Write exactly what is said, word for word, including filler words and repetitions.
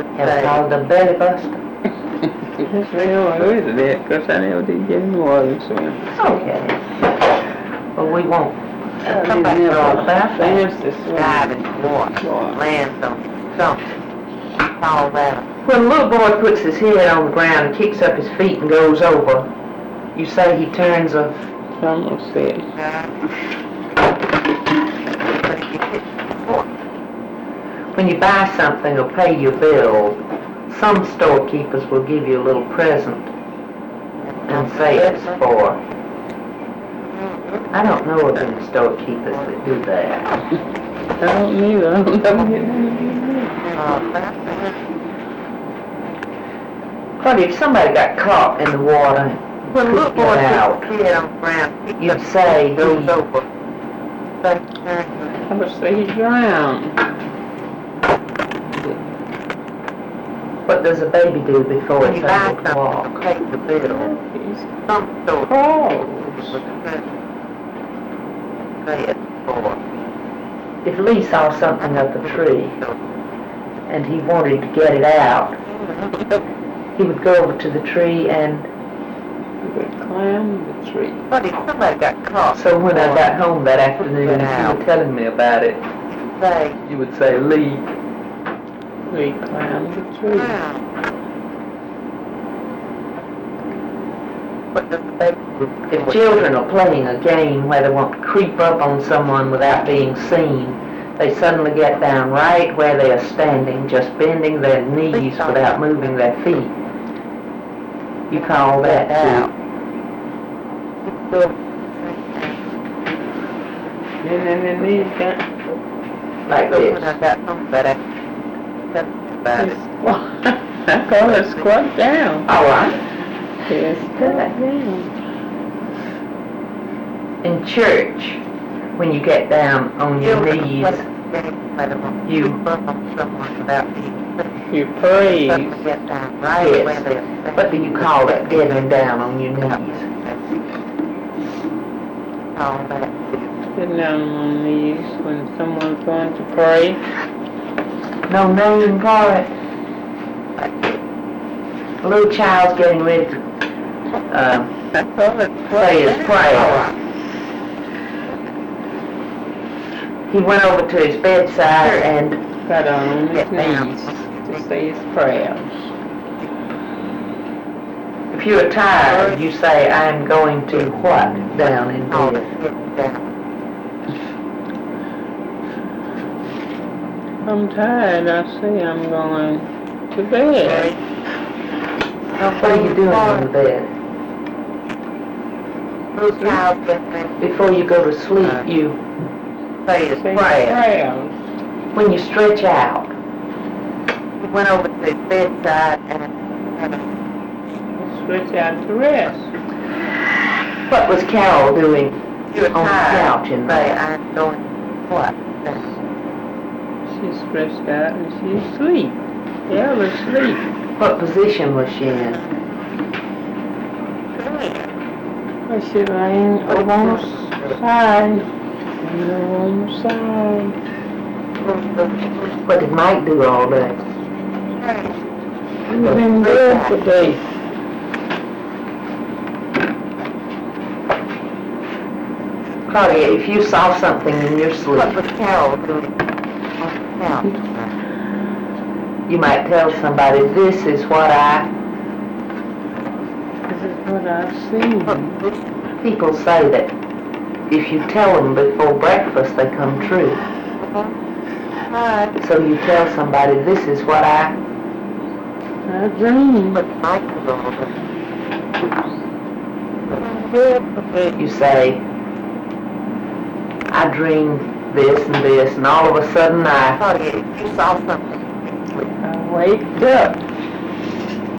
It's called a belly buster. That's real good at that, because I never did get in water swim. Okay. Well, we won't. I Somebody didn't know all never about that. fancy to swim. Diving water, Water. land on something. All that. When a little boy puts his head on the ground and kicks up his feet and goes over, you say he turns a... Some will say. But if you hit before, When you buy something or pay your bill, some storekeepers will give you a little present and say it's for. I don't know of any storekeepers that do that. I don't either. I don't never get anything. uh, that's But if somebody got caught in the water, when a little couldn't boy get out, puts his head on the ground, he you'd say goes he... over. But, uh, I would say he drowned. What does a baby do before when it's you buy able to walk? something, take the bill. He's Some store crawls. with the present. Say it's for. If Lee saw something up a tree and he wanted to get it out, he would go over to the tree and... He would climb the tree. But if somebody got caught, So when I got home that afternoon and you were telling me about it, say, you would say, Lee, We climbed the tree. wow. What does the baby do? if children are playing a game where they want to creep up on someone without being seen, they suddenly get down right where they are standing, just bending their knees without moving their feet. You call that out. And then the knees got Like So this. when I got home, but I said about it. squat. I call it squat down. All right. Yes, squat down. In church, when you get down on your Children knees, play the game, let them you- creep up on someone without being seen. You praise. Suddenly get down right Yes. where they're standing. what do you call that, getting down on your knees? All that. Sitting down on my knees when someone's going to pray. No name for it. A little child's getting ready to uh, I call it say his prayer. He went over to his bedside and Got on his Get down. knees to say his prayers. if you're tired, you say, I'm going to what down in All bed? that get down. I'm tired. I say I'm going to bed. What are you doing on the bed? Little child gets in, Before you go to sleep, you, say his Say prayer. prayers. when you stretch out, He went over to his bedside and had a Stretch out to rest. what was Carol doing You're on the tired. couch in Say, there? I'm going, what? She's stretched out and she's asleep. Yeah, but asleep. What position was she in? I should laying over on the side. Over on the side. What did Mike do all day? He's been good today. Claudia, if you saw something in your What sleep, was Carol doing on the couch? you might tell somebody, this is what I... This is what I've seen. What was People say that if you tell them before breakfast, they come true. Hi. So you tell somebody, this is what I... I dream. What Mike was over. You say, I dreamed this and this, and all of a sudden I... Claudia, if you saw something, I waked up.